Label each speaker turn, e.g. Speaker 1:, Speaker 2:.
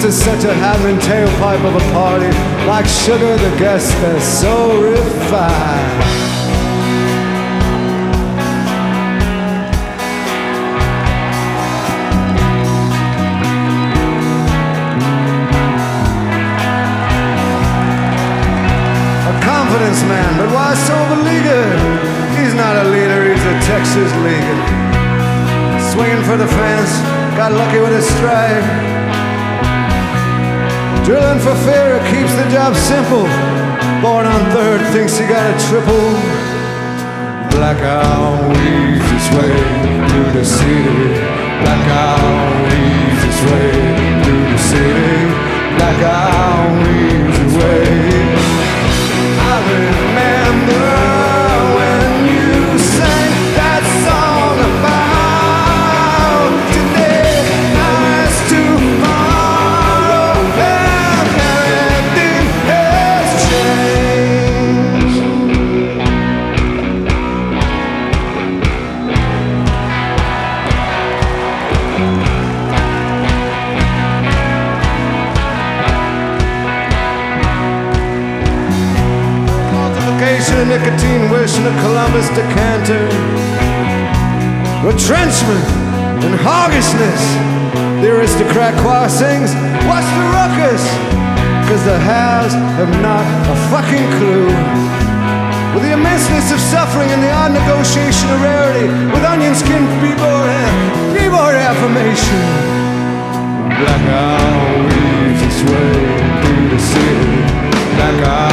Speaker 1: to such a hammering tailpipe of a party. Like sugar, the guests, they're so refined. A confidence man, but why so beleaguered? He's not a leader, he's a Texas leaguer. Swinging for the fence, got lucky with his strike. Drilling for fear, it keeps the job simple. Born on third, thinks he got a triple. Blackout weaves its way through the city. Blackout weaves its way through the city. Blackout weaves its way. I remember when you sang that song about today as tomorrow, and everything has changed. Multiplication of nicotine, wishing a Columbus decanter. Retrenchment and hoggishness. The aristocrat choir sings, what's the ruckus? Cause the haves have not a fucking clue. With the immenseness of suffering and the odd negotiation of rarity, with onion skin keyboard affirmation. Blackout weaves its way through the city. Blackout